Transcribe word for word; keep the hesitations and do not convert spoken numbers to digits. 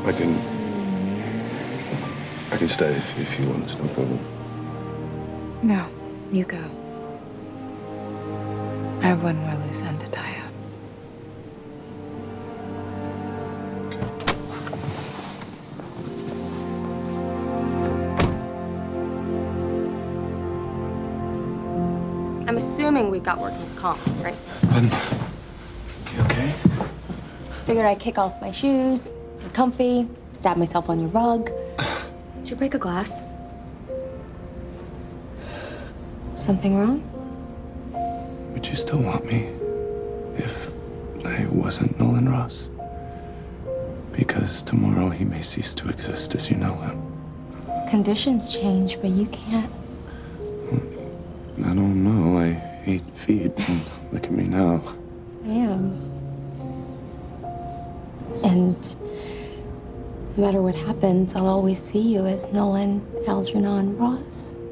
I can... I can stay if, if you want, no problem. No, you go. I have one more loose end to tie up. I'm assuming we've got workman's comp, right? Um, you okay? Figured I'd kick off my shoes, get comfy, stab myself on your rug. Did you break a glass? Something wrong? Would you still want me if I wasn't Nolan Ross? Because tomorrow he may cease to exist as you know him. Conditions change, but you can't. I don't know. I hate feet. Look at me now. I am. And no matter what happens, I'll always see you as Nolan Algernon Ross.